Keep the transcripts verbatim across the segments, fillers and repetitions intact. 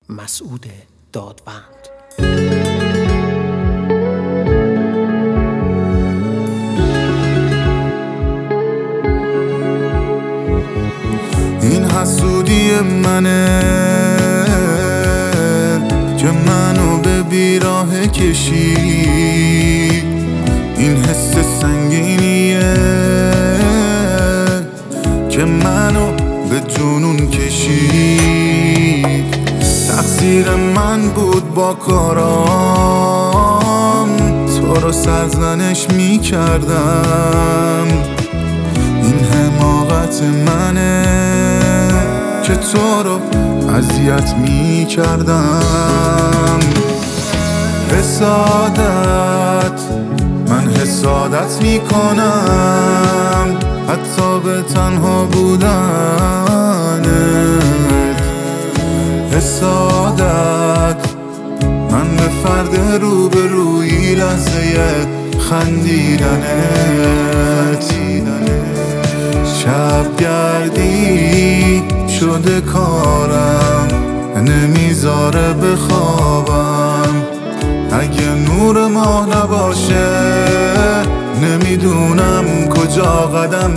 مسعود دادوند. این حسودی منه که منو به بیراه کشید، این حس سنگینیه که منو به جنون کشید. تقصیر من بود با کارام، تو رو سرزنش می کردم. این حماقت منه که تو رو اذیت می کردم. حسادت، من حسادت می کنم حتی به تنها بودنت. حسادت، من به فرد روبروی لحظه خندیدنت. شبگردی شده کارم، نمیذاره بخوابم. اگه نور ماه نباشه نمیدونم کجا قدم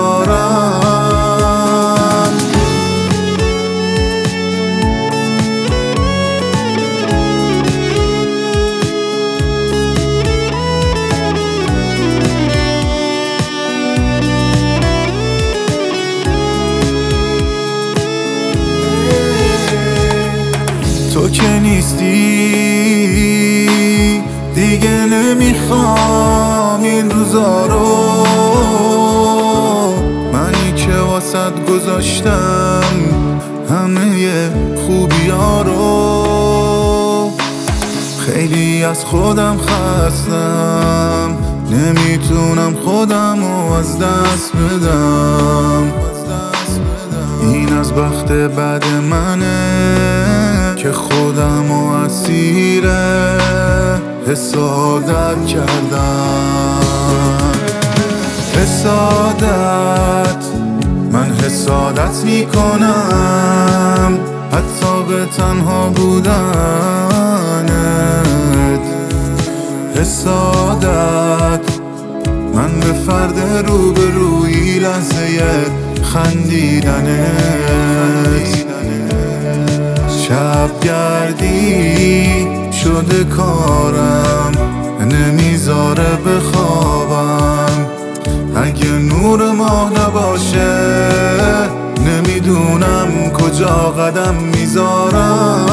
میذارم. تو که نیستی دیگه نمیخوام این روزا رو، منی که واسط گذاشتم همه خوبیا رو. خیلی از خودم خستم، نمیتونم خودم رو از دست بدم. این از بخت بد منه که خودم رو اسیر حسادت کردم. حسادت، من حسادت میکنم حتی به تنها بودنت. حسادت، من به فرد روبروی لحظه خندیدنت. شبگردی شده کارم، نمیذاره بخوابم. اگه نور ماه نباشه نمیدونم کجا قدم میذارم.